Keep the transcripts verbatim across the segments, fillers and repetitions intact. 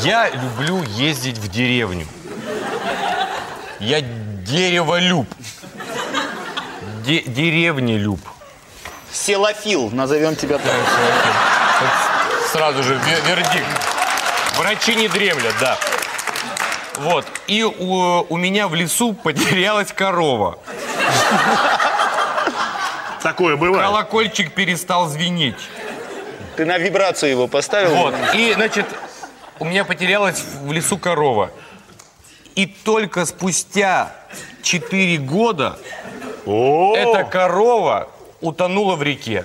Я люблю ездить в деревню. Я дереволюб. Де деревнелюб. Селофил, назовем тебя так. Сразу же вердикт. Врачи не дремлят, да. Вот. И у, у меня в лесу потерялась корова. Такое бывает. Колокольчик перестал звенеть. Ты на вибрацию его поставил? Вот. И, значит, у меня потерялась в лесу корова. И только спустя четыре года О! эта корова утонула в реке.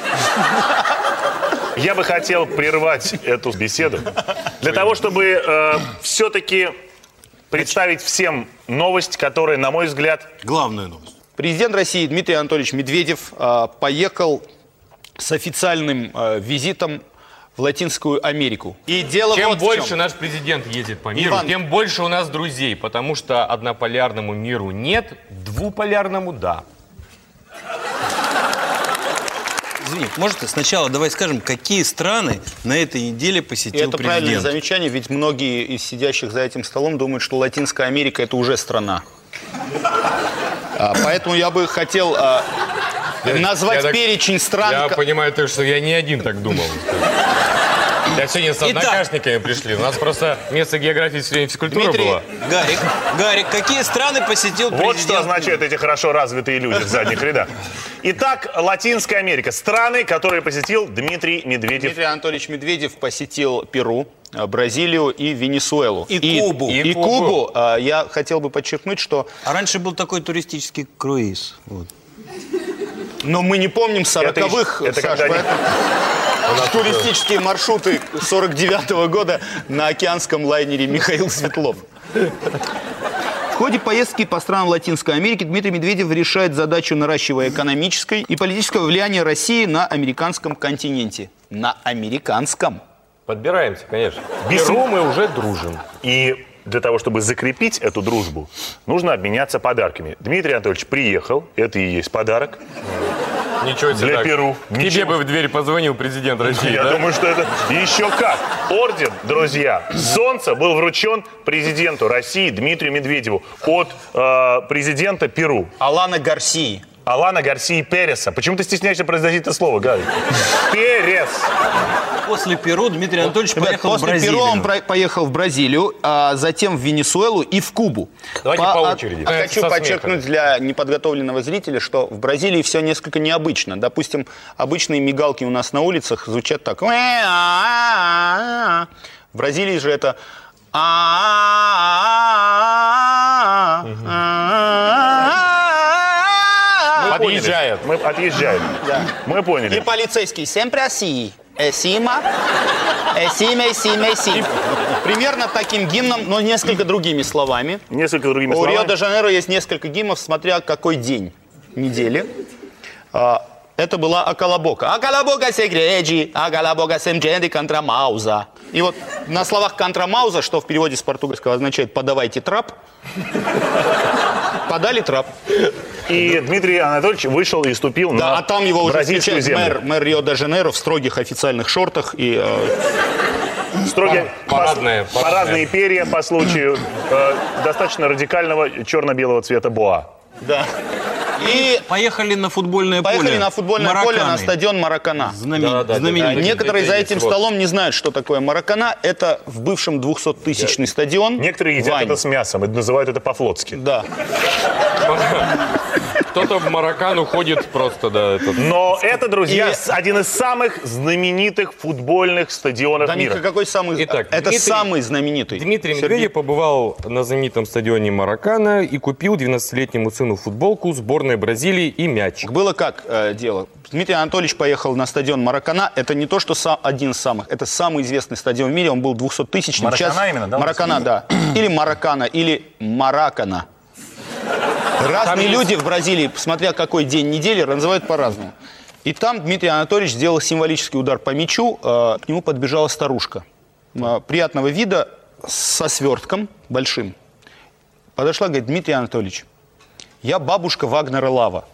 Я бы хотел прервать эту беседу для того, чтобы э, все-таки представить всем новость, которая, на мой взгляд... Главная новость. Президент России Дмитрий Анатольевич Медведев э, поехал с официальным э, визитом в Латинскую Америку. И дело Чем вот больше в чем. наш президент ездит по миру, Иван... тем больше у нас друзей, потому что однополярному миру нет, двуполярному да. Извини, может, сначала давай скажем, какие страны на этой неделе посетил И это президент? правильное замечание, ведь многие из сидящих за этим столом думают, что Латинская Америка – это уже страна. А, поэтому я бы хотел а, назвать я перечень так, стран... Я понимаю, то, что я не один так думал. Я сегодня с однокашниками пришли. У нас просто место географии сегодня физкультура Дмитрий, была. Гарик, Гарик, какие страны посетил президент? Вот что означают эти хорошо развитые люди в задних рядах. Итак, Латинская Америка. Страны, которые посетил Дмитрий Медведев. Дмитрий Анатольевич Медведев посетил Перу, Бразилию и Венесуэлу. И Кубу. И, И и Кубу. Кубу. А, я хотел бы подчеркнуть, что... А раньше был такой туристический круиз. Вот. Но мы не помним сороковых, это Саш, когда они- поэтому туристические маршруты сорок девятого года на океанском лайнере Михаил Светлов. В ходе поездки по странам Латинской Америки Дмитрий Медведев решает задачу наращивания экономической и политического влияния России на американском континенте. На американском. Подбираемся, конечно. Без- Перу мы уже дружим. И для того, чтобы закрепить эту дружбу, нужно обменяться подарками. Дмитрий Анатольевич приехал, это и есть подарок. Ничего себе Для так. Перу. К тебе Ничего. бы в дверь позвонил президент России, Я да? думаю, что это еще как. Орден, друзья, Солнца был вручен президенту России Дмитрию Медведеву от э, президента Перу. Алана Гарсии. Алана Гарсии Переса. Почему ты стесняешься произносить это слово, Гарри? Перес. После Перу Дмитрий Анатольевич Ребят, поехал в после Бразилию. Перу он про- поехал в Бразилию, а затем в Венесуэлу и в Кубу. Давайте по очереди. а- Хочу Со подчеркнуть для неподготовленного зрителя, что в Бразилии все несколько необычно. Допустим, обычные мигалки у нас на улицах звучат так. В Бразилии же это... Подъезжает. Мы отъезжаем. Да. Мы И поняли. полицейский sempre assim. Эсима, эсима, эсима, эсима. Примерно таким гимном, но несколько другими словами. Несколько другими У словами. Рио-де-Жанейро есть несколько гимнов, смотря какой день недели. А, Это была Акалабока. Акалабока сегреджи, Акалабока семдженди контрамауза. И вот на словах контрамауза, что в переводе с португальского означает «подавайте трап», подали трап. И Дмитрий Анатольевич вышел и ступил Да, на а там его уже бразильскую встречает землю. мэр, мэр Рио-де-Жанейро в строгих официальных шортах и... э, Строгие Парадные, пос- парадные перья по случаю э, достаточно радикального черно-белого цвета боа. да. И Поехали на футбольное поле. поехали на футбольное поле на Мараканы. стадион Маракана. Знамени- Да, да, да, знаменитый. да. Некоторые за этим Вот. столом не знают, что такое Маракана. Это в бывшем двухсоттысячный стадион. Некоторые едят Вань. это с мясом и называют это по-флотски. Да. Кто-то в Маракан уходит просто, да. Этот... Но это, друзья, И- с- один из самых знаменитых футбольных стадионов Да мира. никакой самый... Итак, это Дмитрий- самый знаменитый. Дмитрий Сергей. Медведев побывал на знаменитом стадионе Маракана и купил двенадцатилетнему сыну футболку сборной Бразилии и мяч. Было как э, дело? Дмитрий Анатольевич поехал на стадион Маракана. Это не то, что сам, один из самых. Это самый известный стадион в мире. Он был двухсоттысячный. Маракана Сейчас- именно, да? Маракана, да. Или Маракана, или Маракана. Разные есть- люди в Бразилии, смотря какой день недели, называют по-разному. И там Дмитрий Анатольевич сделал символический удар по мячу. Э, к нему подбежала старушка. Э, приятного вида, со свертком большим. Подошла, говорит: Дмитрий Анатольевич, я бабушка Вагнера Лава.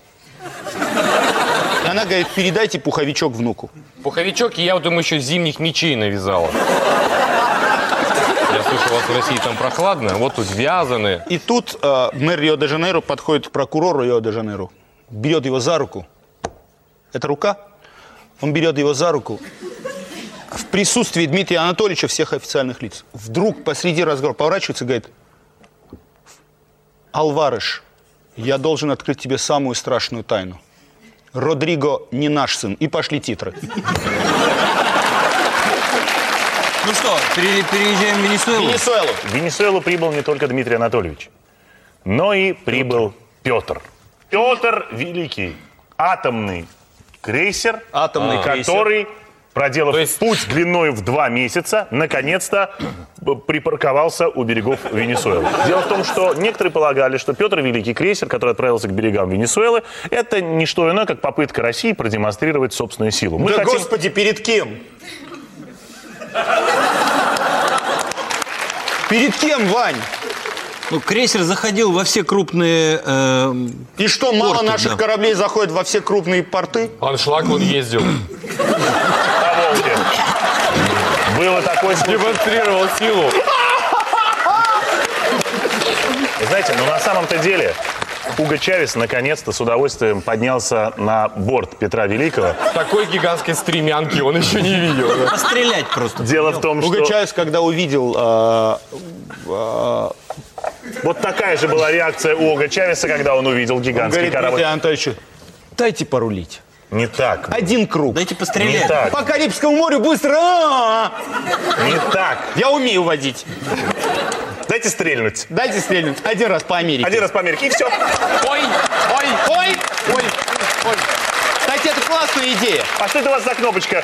И она говорит: передайте пуховичок внуку. Пуховичок, и я вот ему еще зимних мечей навязала. что у вас в России там прохладно, вот тут вязаные. И тут э, мэр Рио-де-Жанейро подходит к прокурору Рио-де-Жанейро, берет его за руку. Это рука? Он берет его за руку. В присутствии Дмитрия Анатольевича, всех официальных лиц. Вдруг посреди разговора поворачивается и говорит: Алвареш, я должен открыть тебе самую страшную тайну. Родриго не наш сын. И пошли титры. Ну что, пере- переезжаем в Венесуэлу? Венесуэлу. В Венесуэлу прибыл не только Дмитрий Анатольевич, но и прибыл Петр. Петр Великий. Атомный крейсер, Атомный крейсер. который, проделав То есть- путь длиной в два месяца, наконец-то припарковался у берегов Венесуэлы. Дело в том, что некоторые полагали, что Петр Великий, крейсер, который отправился к берегам Венесуэлы, это не что иное, как попытка России продемонстрировать собственную силу. Мы Да хотим... господи, перед кем? Перед кем, Вань? Ну, крейсер заходил во все крупные... э, И что, мало Порты, наших да. кораблей заходит во все крупные порты? Аншлаг он ездил. на Волге. Было такое случай. Демонстрировал силу. Знаете, но на самом-то деле Хуго Чавес наконец-то с удовольствием поднялся на борт Петра Великого. Такой гигантской стремянки он еще не видел. да. Пострелять просто. Дело в том, Хуго что Чавес, когда увидел... э, вот такая же была реакция у Хуго Чавеса, когда он увидел гигантский говорит корабль. Дмитрию Анатольевичу: дайте порулить. Не так. Один круг. Дайте Не пострелять. так. По Карибскому морю быстро. А-а-а! Не так. Я умею водить. Дайте стрельнуть. Дайте стрельнуть. Один раз по Америке. Один раз по Америке, и все. Ой, ой, Ой, ой, ой. Кстати, это классная идея. А что это у вас за кнопочка?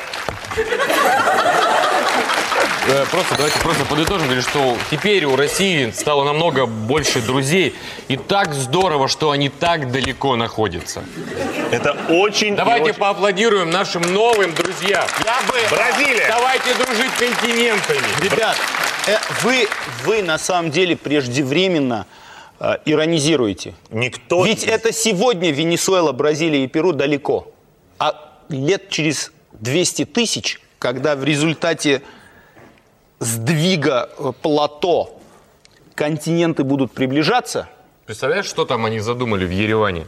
Э, Просто давайте просто подытожим, говорю, что теперь у России стало намного больше друзей. И так здорово, что они так далеко находятся. Это очень... и Давайте очень- поаплодируем нашим новым друзьям. Я бы... Бразилия. Давайте дружить континентами. Ребят, э, вы, вы на самом деле преждевременно э, иронизируете. Никто... Ведь это сегодня Венесуэла, Бразилия и Перу далеко. А лет через двести тысяч, когда в результате сдвига э, плато континенты будут приближаться, Представляешь, что там они задумали в Ереване?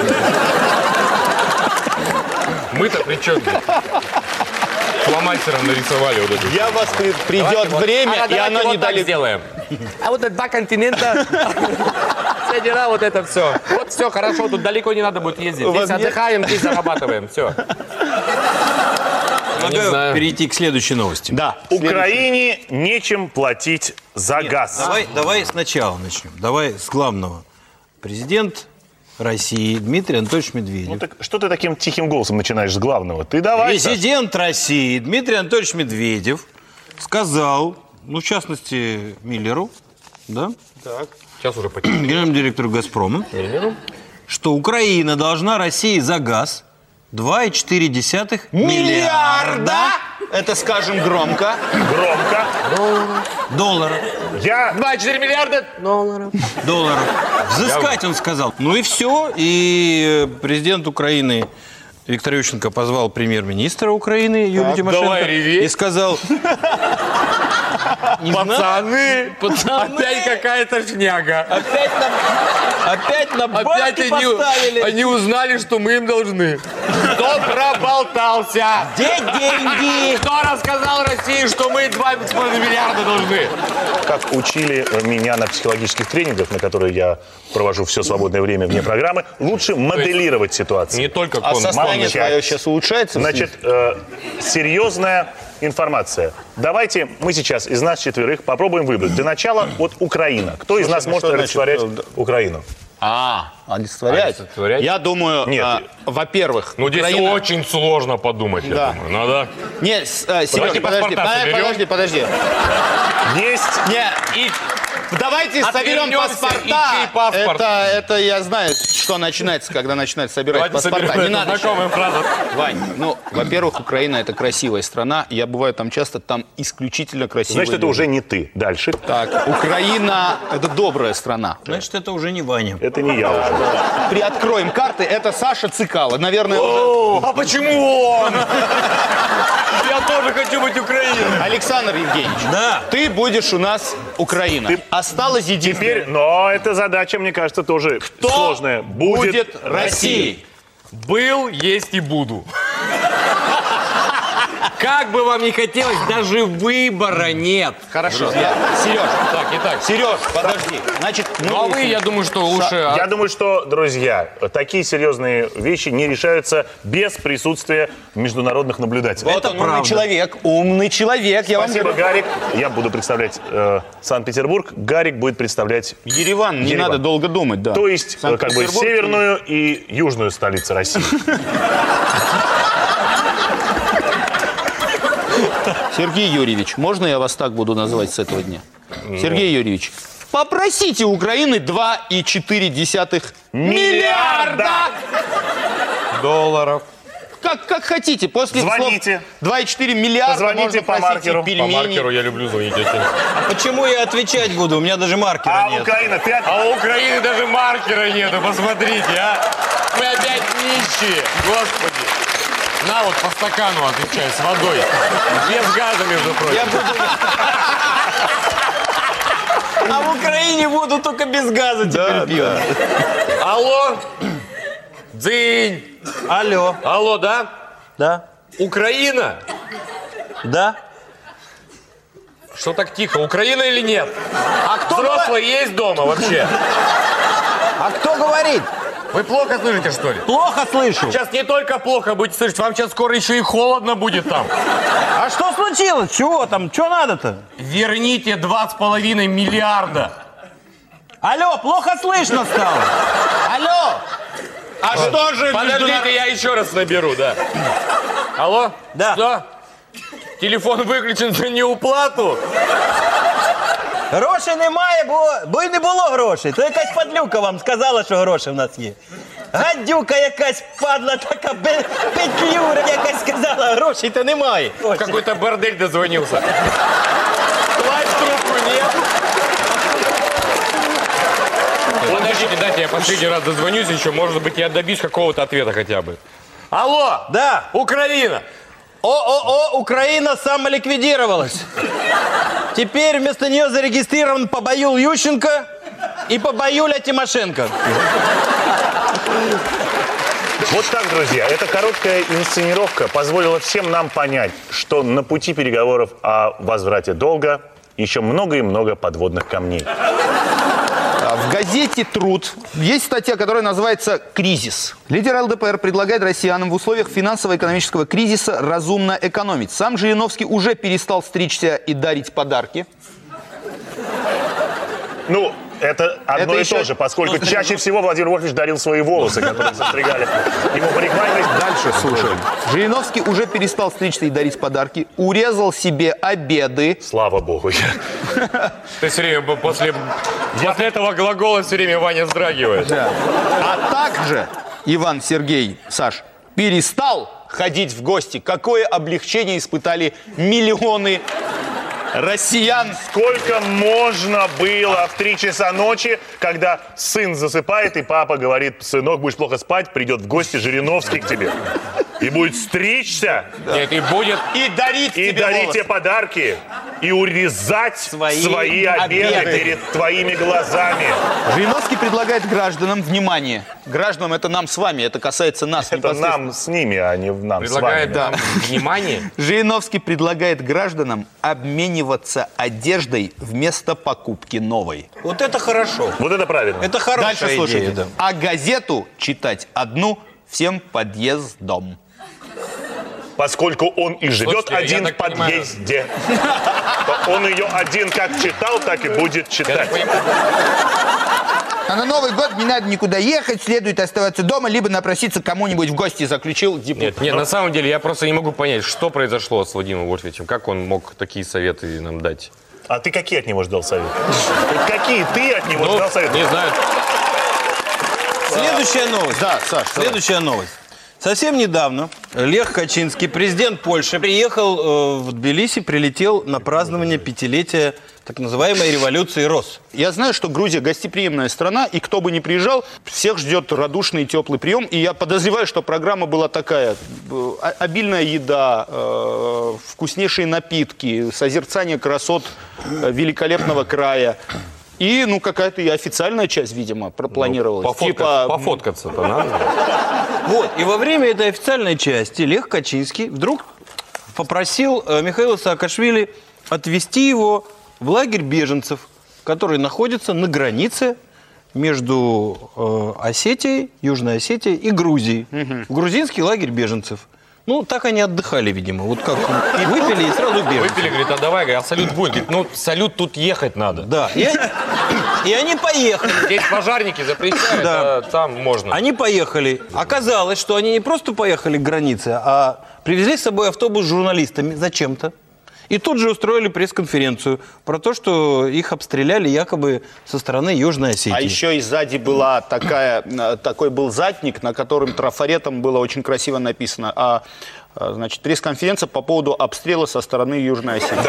Мы-то при чем здесь? Фломастером нарисовали вот это. я вас при- придет время, и оно недалеко. сделаем. А вот это два континента. Все дела, вот это все. Вот все хорошо, тут далеко не надо будет ездить. Здесь Возьми- отдыхаем, здесь зарабатываем. Все. Предлагаю знаю. перейти к следующей новости. Да. Украине нечем платить за газ. Давай, давай сначала начнем. Давай с главного. Президент России Дмитрий Анатольевич Медведев. Ну так что ты таким тихим голосом начинаешь с главного? Ты давай. Саш. Президент России Дмитрий Анатольевич Медведев сказал, ну, в частности, Миллеру, да, Сейчас уже потихоньку. генеральному директору «Газпрома», что Украина должна России за газ два и четыре десятых миллиарда Это скажем громко. Громко. долларов. Я... два и четыре миллиарда долларов. Долларов. Взыскать, он сказал. Ну и все. И э, президент Украины Виктор Ющенко позвал премьер-министра Украины Юлию Тимошенко давай реветь. и сказал... Не знаю. Пацаны, Пацаны. опять какая-то шняга. Опять на, опять на Опять бабки они, поставили. они узнали, что мы им должны. Кто проболтался? Где деньги? Кто рассказал России, что мы два с половиной миллиарда должны? Как учили меня на психологических тренингах, на которые я провожу все свободное время вне программы, лучше моделировать ситуацию. Не только А кон. состояние молчать. твое сейчас улучшается? Значит, э, серьезная информация. Давайте мы сейчас из нас четверых попробуем выбрать. Для начала вот Украина. Кто из нас ну может что значит, олицетворять э, Украину? А, олицетворять? Олицетворять? Я думаю, Нет. а, во-первых, Ну, здесь Украина- очень сложно подумать, я Да. думаю. Надо. Не, с- а, Сережа, Давайте подожди, паспорта подожди, соберем. подожди, подожди. Есть. Не, и Давайте соберем Отвернемся, паспорта. и чей паспорт? Это, это я знаю, что начинается, когда начинают собирать Давайте паспорта. соберем Не эту надо. знакомую фразу. Вань, ну, во-первых, Украина это красивая страна. Я бываю там часто, там исключительно красивые Значит, это люди. уже не ты. Дальше. Так, Украина это добрая страна. Значит, это уже не Ваня. Это не я уже. Приоткроем карты, это Саша Цикало. Наверное, уже... О, а почему он? Я тоже хочу быть Украиной. Александр Евгеньевич, Да. ты будешь у нас Украина. Ты- Осталось единственное. Теперь, но эта задача, мне кажется, тоже сложная. Будет Россией. Был, есть и буду. Как бы вам ни хотелось, даже выбора нет. Хорошо. Я... Сереж, Так, итак. Сереж, подожди. Значит, Ну а вы, я думаю, что лучше... Я думаю, что, друзья, такие серьезные вещи не решаются без присутствия международных наблюдателей. вот он, умный правда. человек. Умный человек, я Спасибо, вам говорю. Гарик. Я буду представлять э, Санкт-Петербург. Гарик будет представлять... Ереван, не Ереван. надо долго думать, да. То есть, э, как бы, Санкт-Петербург. северную и южную столицу России. Сергей Юрьевич, можно я вас так буду называть с этого дня? Сергей Юрьевич, попросите у Украины два и четыре десятых миллиарда! Долларов. Как, как хотите. После Звоните. слов два и четыре миллиарда Позвоните можно по просить и маркеру. По По пельмени. маркеру я люблю звонить очень. А почему я отвечать буду? У меня даже маркера А нет. Украина пять... А у Украины даже маркера нету, посмотрите, а. Мы опять нищие, господи. На вот по стакану отвечай, с водой. Без газа, между прочим. А в Украине буду только без газа теперь пью. Алло? Дзынь. Алло. Алло, да? Да? Украина? Да? Что так тихо? Украина или нет? А кто, Взрослые есть дома вообще? а кто говорит? Вы плохо слышите, что ли? Плохо слышу. Сейчас не только плохо будете слышать, вам сейчас скоро еще и холодно будет там. А что случилось? Чего там? Что надо-то? Верните два с половиной миллиарда. Алло, плохо слышно стало. Алло. А что же Подождите, я еще раз наберу, да. Алло? Да. Что? Телефон выключен за неуплату? Грошей немає, бо, бо й не було грошей. То якась падлюка вам сказала, що гроші в нас є. Гадюка якась падла, така бе- петлюра якась сказала, грошей то немає. В какой-то бордель дозвонился. Класть трубку нет. Подождите, дайте я последний раз дозвонюсь еще. Может быть, я добьюсь какого-то ответа хотя бы. Алло! Да. Украина! О-о-о, Украина самоликвидировалась. Теперь вместо нее зарегистрирован Побаюл Ющенко и Побаюля Тимошенко. Вот так, друзья, эта короткая инсценировка позволила всем нам понять, что на пути переговоров о возврате долга еще много и много подводных камней. В газете «Труд» есть статья, которая называется «Кризис». Лидер эл дэ пэ эр предлагает россиянам в условиях финансово-экономического кризиса разумно экономить. Сам Жириновский уже перестал стричься и дарить подарки. Ну, это одно Это и еще- то же, поскольку чаще всего Владимир Вольфович дарил свои волосы, которые состригали ему парикмахерскую. Дальше слушаем. Жириновский уже перестал стричься и дарить подарки, урезал себе обеды. Слава богу. Ты все время по- после, после этого глагола все время Ваня вздрагивает. А также Иван, Сергей, Саш, перестал ходить в гости. Какое облегчение испытали миллионы россиян. Сколько можно было в три часа ночи, когда сын засыпает, и папа говорит: сынок, будешь плохо спать, придет в гости Жириновский к тебе. И будет стричься, Нет, и будет... И дарить и тебе дарить волосы. тебе подарки, и урезать свои, Свои обеды, обеды. перед твоими глазами. Жириновский предлагает гражданам, внимание, гражданам это нам с вами, это касается нас Это непосредственно. нам с ними, а не нам Предлагает с вами. нам внимание. Жириновский предлагает гражданам обмениваться одеждой вместо покупки новой. Вот это хорошо. Вот это правильно. Это хорошая Дальше слушайте. идея, да. А газету читать одну всем подъездом. Поскольку он и живет Слушайте, я один так в понимаю- подъезде, то он ее один как читал, так и будет Я читать. так понимаю, А на Новый год не надо никуда ехать, следует оставаться дома, либо напроситься к кому-нибудь в гости, заключил депутат. Нет, нет, на самом деле я просто не могу понять, что произошло с Владимиром Вольфовичем. Как он мог такие советы нам дать? А ты какие от него ждал советы? Какие ты от него Ну, ждал советы? не знаю. Следующая новость. Да, Саш, Следующая новость. Совсем недавно Лех Качинский, президент Польши, приехал э, в Тбилиси, прилетел на празднование пятилетия так называемой революции роз. Я знаю, что Грузия гостеприимная страна, и кто бы ни приезжал, всех ждет радушный и теплый прием. И я подозреваю, что программа была такая. э, Обильная еда, э, вкуснейшие напитки, созерцание красот э, великолепного края. И, ну, какая-то и официальная часть, видимо, пропланировалась. Пофоткаться, Типа, пофоткаться-то надо. Вот, и во время этой официальной части Лех Качинский вдруг попросил э, Михаила Саакашвили отвезти его в лагерь беженцев, который находится на границе между э, Осетией, Южной Осетией и Грузией. В грузинский лагерь беженцев. Ну, так они отдыхали, видимо. Вот как выпили и сразу беженцы. Выпили, говорит, а давай, говорит, а салют будет. Говорит, ну, салют тут ехать надо. Да, и они, и они поехали. Здесь пожарники запрещают, Да. а там можно. Они поехали. Оказалось, что они не просто поехали к границе, а привезли с собой автобус с журналистами зачем-то. И тут же устроили пресс-конференцию про то, что их обстреляли якобы со стороны Южной Осетии. А еще и сзади была такая, э, такой был задник, на котором трафаретом было очень красиво написано. А, э, значит, пресс-конференция по поводу обстрела со стороны Южной Осетии.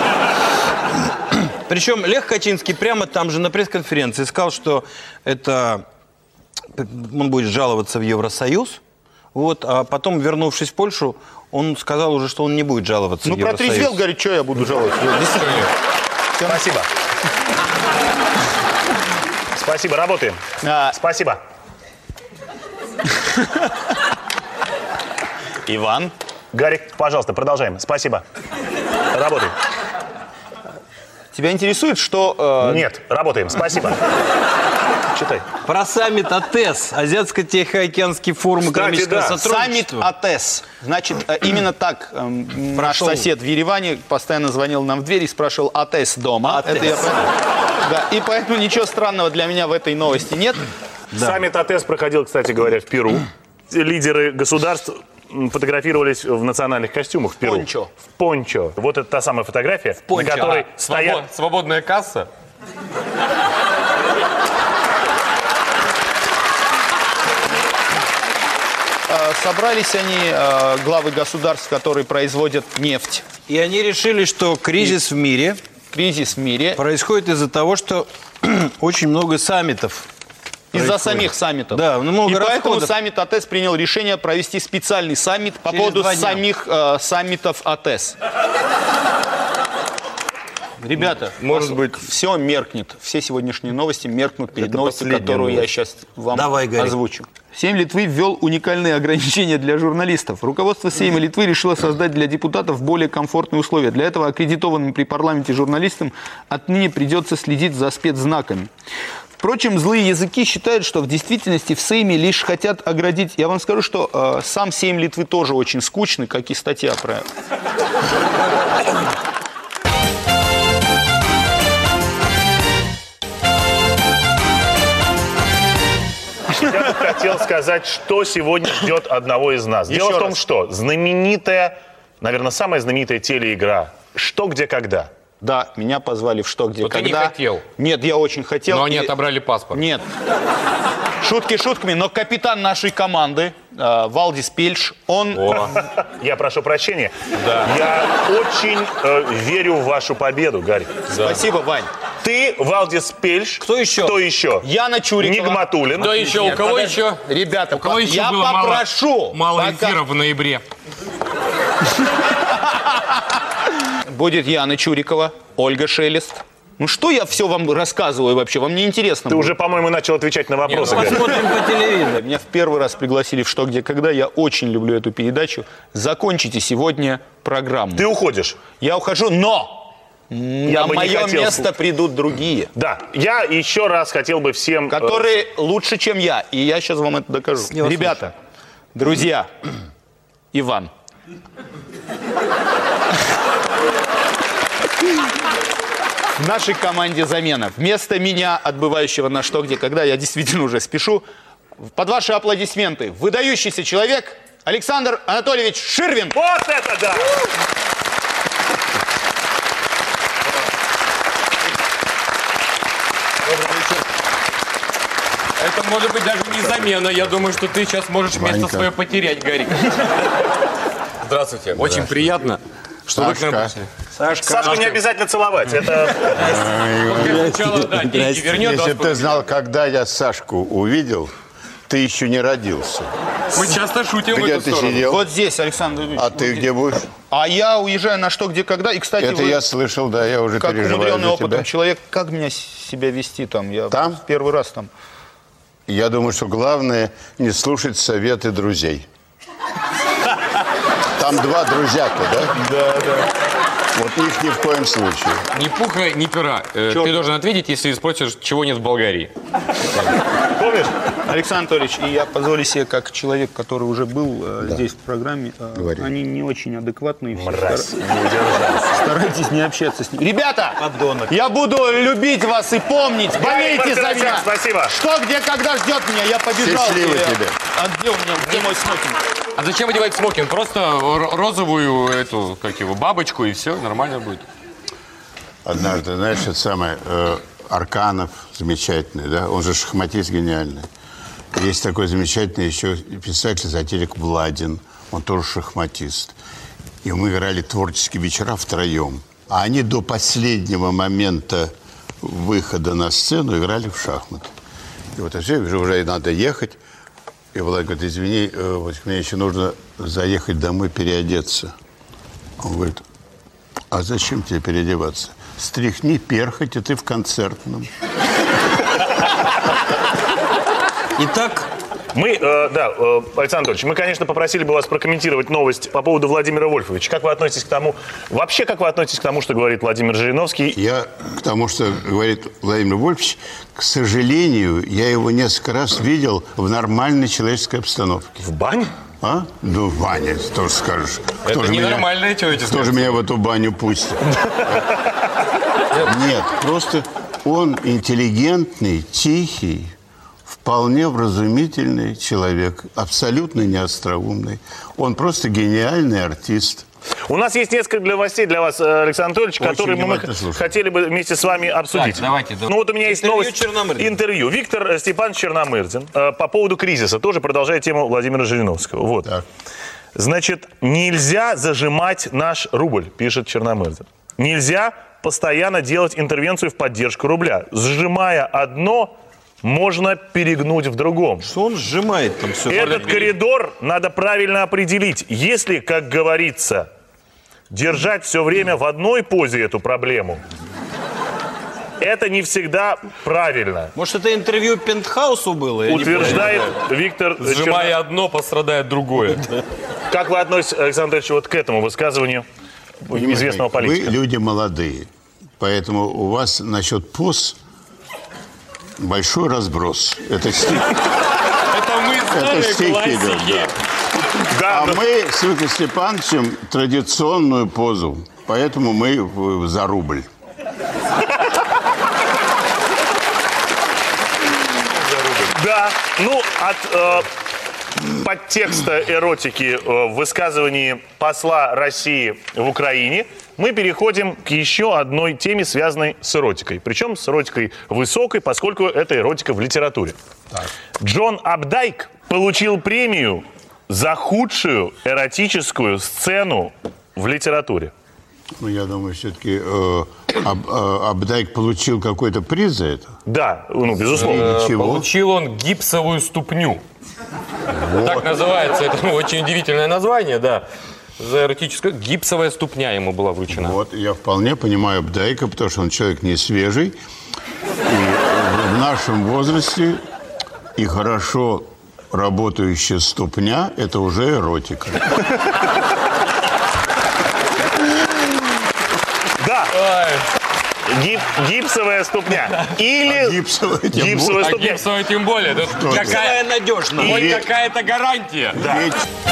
Причем Лех Качинский прямо там же на пресс-конференции сказал, что это он будет жаловаться в Евросоюз. Вот, а потом, вернувшись в Польшу, он сказал уже, что он не будет жаловаться Ну, в Евросоюз. протрезвел, говорит, что я буду жаловать. Действительно. Спасибо. Спасибо, работаем. А, Спасибо. Иван. Гарик, пожалуйста, продолжаем. Спасибо. Работаем. Тебя интересует, что... э, Нет, работаем. Спасибо. Читай. Про саммит АТЭС, Азиатско-Тихоокеанский форум Кстати, экономического да. Саммит сотрудничества. АТЭС. Значит, э, именно так э, наш Прошел. сосед в Ереване постоянно звонил нам в дверь и спрашивал: АТЭС дома? АТЭС. Это я понял. Да, и поэтому ничего странного для меня в этой новости нет. Саммит АТЭС проходил, кстати говоря, в Перу. Лидеры государств м, фотографировались в национальных костюмах в Перу. Пончо. В пончо. Вот это та самая фотография, пончо. на которой А, стоят... свобод- свободная касса. Э, Собрались они, э, главы государств, которые производят нефть. И они решили, что кризис в мире Кризис в мире происходит из-за того, что очень много саммитов. из-за происходит. самих саммитов. Да, много И поэтому расходов. саммит АТЭС принял решение провести специальный саммит по Через поводу два дня. самих э, саммитов АТЭС. Ребята, Может быть, все меркнет. Все сегодняшние новости меркнут перед Это новостью, последняя которую я новость. сейчас вам Давай, Гарик. озвучу. Сейм Литвы ввел уникальные ограничения для журналистов. Руководство Сейма Литвы решило создать для депутатов более комфортные условия. Для этого аккредитованным при парламенте журналистам отныне придется следить за спецзнаками. Впрочем, злые языки считают, что в действительности в Сейме лишь хотят оградить. Я вам скажу, что э, сам Сейм Литвы тоже очень скучный, как и статья про... Я бы хотел сказать, что сегодня ждет одного из нас. Дело Еще в том, раз. что знаменитая, наверное, самая знаменитая телеигра «Что, где, когда». Да, меня позвали в «Что, где, Но ты не когда». хотел. Нет, я очень хотел. но они И- отобрали паспорт. Нет. Шутки шутками, но капитан нашей команды, э, Валдис Пельш, он... Я прошу прощения. Я очень э, верю в вашу победу, Гарри. Спасибо, Вань. Ты, Валдис Пельш. Кто еще? Кто еще? Яна Чурикова. Нигматуллин. Кто еще? У кого Подожди. еще? Ребята, У кого по- еще я было мало- попрошу. Мало пока- эфиров в ноябре. Будет Яна Чурикова, Ольга Шелест. Ну что я все вам рассказываю вообще? Вам не интересно? Ты было? уже, по-моему, начал отвечать на вопросы, Гарри. Посмотрим по телевизору. Меня в первый раз пригласили в «Что, где, когда». Я очень люблю эту передачу. Закончите сегодня программу. Ты уходишь. Я ухожу, но Я на бы не мое хотел место придут другие, Да, я еще раз хотел бы всем... э, которые лучше, чем я. И я сейчас вам это докажу. него Ребята, друзья, Иван. В нашей команде замена. Вместо меня, отбывающего на «Что, где, когда», я действительно уже спешу. Под ваши аплодисменты выдающийся человек Александр Анатольевич Ширвин. Вот это да! Это может быть даже не замена. Я думаю, что ты сейчас можешь место Ванька. свое потерять, Гарик. Здравствуйте. Очень приятно, что вы к нам Сашка. пришли. Сашка, Сашку не обязательно целовать. Это Сначала, да, деньги вернет. Если вас бы ты знал, когда я Сашку увидел, ты еще не родился. Мы часто шутим в Где эту ты сторону. сидел? Вот здесь, Александр Ильич. А ты где будешь? А я уезжаю на что, где, когда. И, кстати, Это вы, я слышал, да, я уже как переживаю умудренный за опытом тебя. человек, как меня с- себя вести там? Я Там? первый раз там. Я думаю, что главное не слушать советы друзей. Там два друзьяка, да? Да, да. Вот их ни в коем случае. Ни пуха, ни пера. Э, Ты должен ответить, если спросишь, чего нет в Болгарии. Помнишь? Александр Анатольевич, и я позволю себе, как человек, который уже был э, здесь в программе, э, Говори. они не очень адекватные. все. мразь. Стар- Старайтесь не общаться с ними. Ребята, я буду любить вас и помнить. Болейте за Мартиросян, меня. спасибо. Что, где, когда ждет меня? Я побежал. Счастливо И, э, тебе. А где у меня, где мой смокинг? А зачем одевать смокинг? Просто р- розовую эту, как его, бабочку, и все, нормально будет. Однажды, знаешь, это самое, э, Арканов замечательный, да, он же шахматист гениальный. Есть такой замечательный еще писатель, сатирик Владин, он тоже шахматист. И мы играли творческие вечера втроем. А они до последнего момента выхода на сцену играли в шахматы. И вот уже, уже надо ехать. И Влад говорит, извини, э, вот мне еще нужно заехать домой переодеться. Он говорит, а зачем тебе переодеваться? Стряхни перхоть, и ты в концертном. итак, Мы, э, да, э, Александр Анатольевич, мы, конечно, попросили бы вас прокомментировать новость по поводу Владимира Вольфовича. Как вы относитесь к тому, вообще, как вы относитесь к тому, что говорит Владимир Жириновский? Я к тому, что говорит Владимир Вольфович, к сожалению, я его несколько раз видел в нормальной человеческой обстановке. В бане? А? Ну, Ваня, тоже скажешь. Кто Это же меня- ненормальная человеческая. Кто же меня в эту баню пустит? Нет, просто он интеллигентный, тихий, вполне вразумительный человек, абсолютно не остроумный. Он просто гениальный артист. У нас есть несколько новостей для вас, э, Александр Анатольевич, Очень которые мы внимательно слушаю. хотели бы вместе с вами обсудить. Так, давайте, да. Ну вот у меня есть Интервью новость. Черномырдина. Интервью. Виктор э, Степанович Черномырдин э, по поводу кризиса. Тоже продолжает тему Владимира Жириновского. Вот. Так. Значит, нельзя зажимать наш рубль, пишет Черномырдин. Нельзя постоянно делать интервенцию в поддержку рубля. Сжимая одно, можно перегнуть в другом. что он сжимает там все. Этот коридор надо правильно определить. Если, как говорится, держать все время в одной позе эту проблему, это не всегда правильно, Может, это интервью Пентхаусу было? Я не утверждает Виктор Сжимая Черно- одно, пострадает другое. Как вы относитесь, Александр Ильич, вот к этому высказыванию известного Вы политика? люди молодые, поэтому у вас насчет поз большой разброс. Это стих. Это мы Это знали стихи идут, классики. да. Да, А но- мы с Виктором Степановичем традиционную позу, поэтому мы в- за рубль. Да, ну, от э, подтекста эротики э, в высказывании посла России в Украине мы переходим к еще одной теме, связанной с эротикой. Причем с эротикой высокой, поскольку это эротика в литературе. Джон Абдайк получил премию за худшую эротическую сцену в литературе. Ну, я думаю, все-таки э, Аб- э, Абдайк получил какой-то приз за это. Да, ну, безусловно. Ничего. Получил он гипсовую ступню. Так называется. Это ну, очень удивительное название, да. За эротическую. Гипсовая ступня ему была вручена. Вот, я вполне понимаю Абдайка, потому что он человек не свежий. И в нашем возрасте и хорошо работающая ступня – это уже эротика. Да. Гип- гипсовая ступня. Или Гипсовая тем гипсовая А ступня. гипсовая тем более. Это какая, Какая надежная. хоть И- какая-то гарантия. Ведь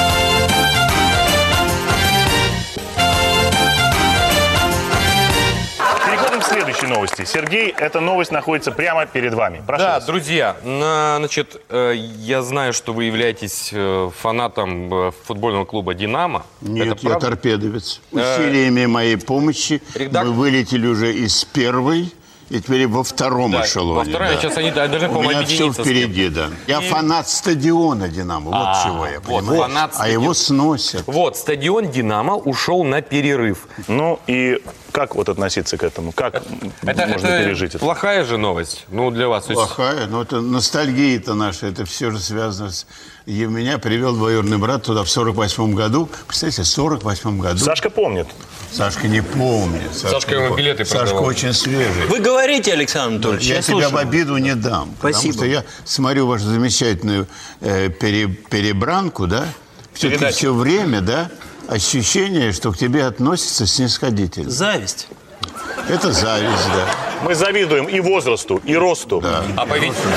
Переходим к следующей новости. Сергей, эта новость находится прямо перед вами. Прошу Да, вас. друзья, на- значит, э, я знаю, что вы являетесь э, фанатом э, футбольного клуба «Динамо». нет, Это я правда? торпедовец. Усилиями моей помощи редак- мы вылетели уже из первой И теперь во втором Да, эшелоне. во втором, да. сейчас они должны, У по-моему, меня все объединиться с впереди, да. Я фанат стадиона «Динамо». Вот А, чего я, вот, понимаешь? фанат А его стадиона. сносят. Вот, стадион «Динамо» ушел на перерыв. Ну и как вот относиться к этому? Как Это, можно это пережить это? плохая же новость. Ну, для вас. То есть- Плохая, но это ностальгия-то наша, это все же связано с... И меня привел двоюродный брат туда в сорок восьмом году. Представляете, в сорок восьмом году. Сашка помнит. Сашка не помнит. Сашка не ему помнит. билеты Сашка продавал. очень свежий. Вы говорите, Александр Анатольевич, Я я тебя в слушаю. обиду не дам. Спасибо. Потому что я смотрю вашу замечательную э, пере- перебранку, да? Все-таки Передачу. все время, да? Ощущение, что к тебе относятся снисходительно. Зависть. Это зависть, да. Мы завидуем и возрасту, и росту. да. А по ведь-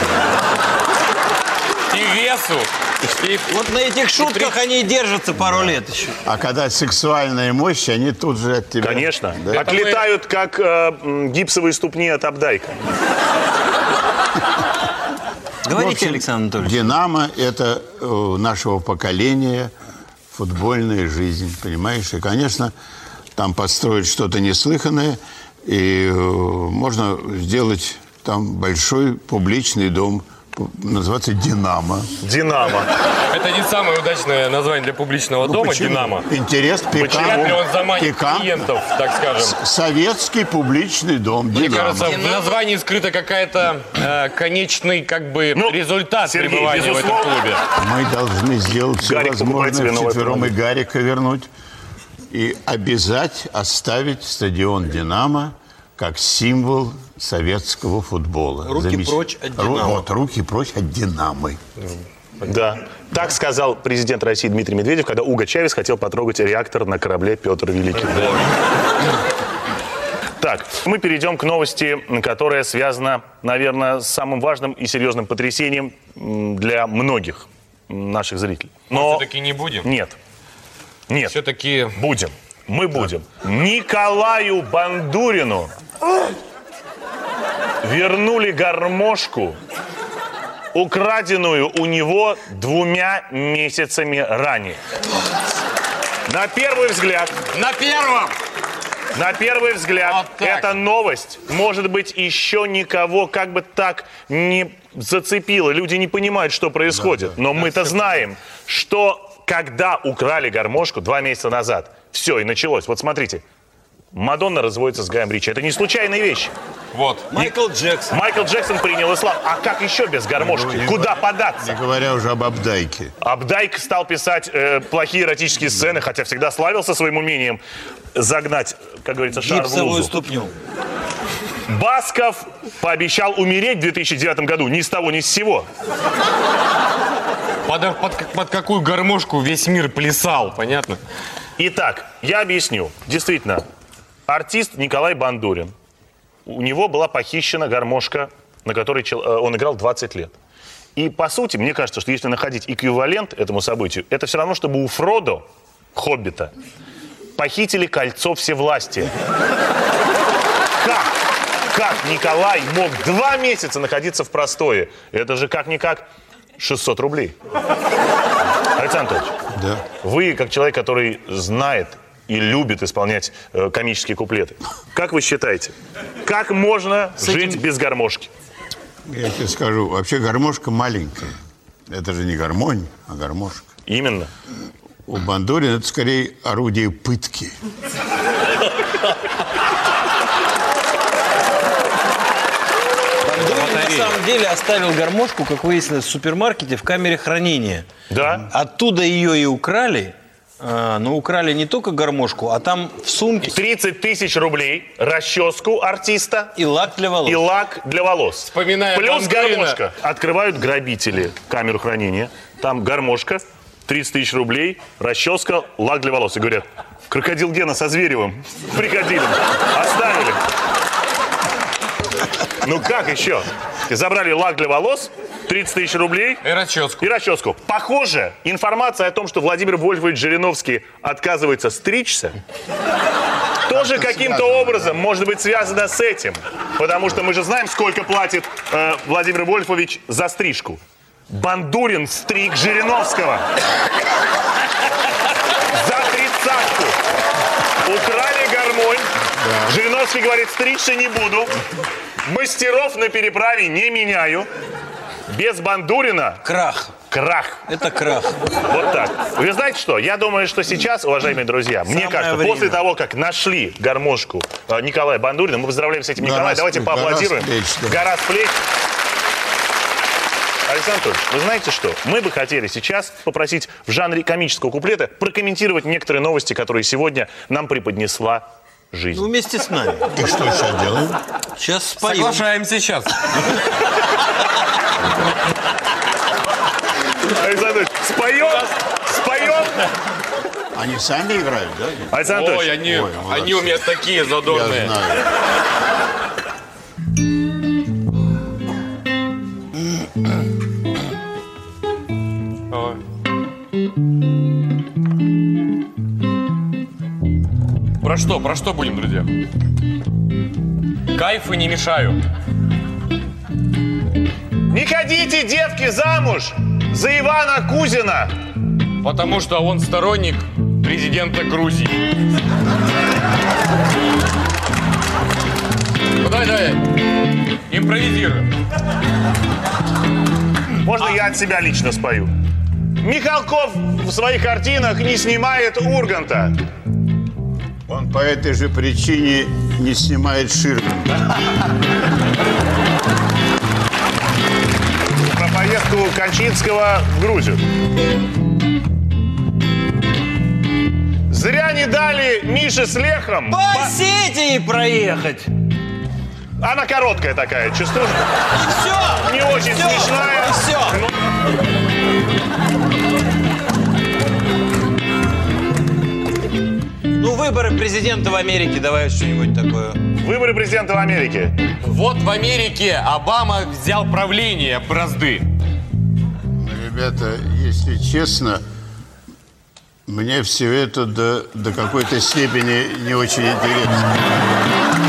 И весу. И... Вот на этих шутках они и держатся пару лет еще. А когда сексуальная мощь, они тут же от тебя... Конечно. Да. Отлетают, как э, м, гипсовые ступни от Абдайка. Говорите, В общем, Александр Анатольевич. «Динамо» — это э, нашего поколения футбольная жизнь, понимаешь? И, конечно, там построить что-то неслыханное, и э, можно сделать там большой публичный дом, п- называться «Динамо». Динамо. Это не самое удачное название для публичного дома, Ну, Почему? «Динамо». Интерес, Вряд ли пикант, он заманит пикант. клиентов, так скажем. Советский публичный дом Мне «Динамо». кажется, в названии скрыта какая-то э, конечный как бы Ну, результат Сергей, пребывания в этом безусловно. клубе. Мы должны сделать все Гарик покупает себе возможное новый вчетвером и автомобиль. Гарика вернуть. И обязать оставить стадион «Динамо» как символ советского футбола. Руки прочь от Ру- «Динамо». Вот, руки прочь от «Динамо». Да. Так сказал президент России Дмитрий Медведев, когда Уго Чавес хотел потрогать реактор на корабле «Петр Великий». Так, мы перейдем к новости, которая связана, наверное, с самым важным и серьезным потрясением м, для многих м, наших зрителей. Но Все-таки не будем. нет, нет, Все-таки будем, мы будем. Николаю Бандурину вернули гармошку, украденную у него двумя месяцами ранее. На первый взгляд, на первом. на первый взгляд, Вот так. эта новость, может быть, еще никого как бы так не зацепила. Люди не понимают, что происходит. Но мы-то знаем, что когда украли гармошку два месяца назад, все, и началось. Вот смотрите, Мадонна разводится с Гаем Ричи. Это не случайная вещь. Вот. Майкл Джексон. Майкл Джексон принял ислам. А как еще без гармошки? Куда податься? Не говоря уже об Абдайке. Абдайк стал писать э, плохие эротические сцены, хотя всегда славился своим умением загнать, как говорится, шар в Гипсовую лузу. ступню. Басков пообещал умереть в две тысячи девятом году ни с того, ни с сего. Под, под- под какую гармошку весь мир плясал, понятно? Итак, я объясню. Действительно, артист Николай Бандурин, у него была похищена гармошка, на которой чел- э, он играл двадцать лет. И, по сути, мне кажется, что если находить эквивалент этому событию, это все равно, чтобы у Фродо, Хоббита, похитили кольцо всевластия. Как? Как Николай мог два месяца находиться в простое? Это же как-никак шестьсот рублей. Александр Анатольевич, Да. вы, как человек, который знает и любит исполнять э, комические куплеты, как вы считаете, как можно жить без гармошки? Я тебе скажу, вообще гармошка маленькая. Это же не гармонь, а гармошка. Именно. У Бандурина это скорее орудие пытки. Бандурин на самом деле оставил гармошку, как выяснилось, в супермаркете в камере хранения. Да? Оттуда ее и украли. А, но украли не только гармошку, а там в сумке тридцать тысяч рублей, расческу артиста и лак для волос. и лак для волос. Вспоминая Плюс Бандурина. гармошка. Открывают грабители камеру хранения. Там гармошка, тридцать тысяч рублей, расческа, лак для волос. И говорят, крокодил Гена со Зверевым приходили, оставили. Ну как еще? И забрали лак для волос, тридцать тысяч рублей И расческу. и расческу. Похоже, информация о том, что Владимир Вольфович Жириновский отказывается стричься, тоже каким-то образом может быть связано с этим. Потому что мы же знаем, сколько платит э, Владимир Вольфович за стрижку. Бандурин стриг Жириновского. За тридцатку. Украли гармонь. Жириновский говорит, стричься не буду. Мастеров на переправе не меняю. Без Бандурина Крах. крах. Это крах. Вот так. Вы знаете что? Я думаю, что сейчас, уважаемые друзья, мне Самое кажется, время. после того, как нашли гармошку э, Николая Бандурина, мы поздравляем с этим Гора Николая, с- давайте гора с поаплодируем. плеч, да. Гора с плеч. Александр Анатольевич, вы знаете что? Мы бы хотели сейчас попросить в жанре комического куплета прокомментировать некоторые новости, которые сегодня нам преподнесла жизнь. Ну, вместе с нами. И что сейчас делаем? Сейчас споем. Соглашаемся сейчас. Александр Анатольевич, споем? Споем? Они сами играют, да? Александр Ой, Анатольевич, они, Ой, молодцы. они у меня такие Я задорные. знаю. Ой. Про что? Про что будем, друзья? Кайфы не мешают. не ходите, девки, замуж за Ивана Кузина. Потому что он сторонник президента Грузии. Ну, давай, давай. Импровизируем. Можно я от себя лично спою? Михалков в своих картинах не снимает Урганта. Он по этой же причине не снимает Ширвинда. Про поездку Кончинского в Грузию. Зря не дали Мише с Лехом. По Осетии проехать. Она короткая такая, частушка. И все. Не очень Всё. смешная. И все. Ну, выборы президента в Америке, давай что-нибудь такое. Выборы президента в Америке. Вот в Америке Обама взял правление бразды. Ребята, если честно, мне все это до, до какой-то степени не очень интересно.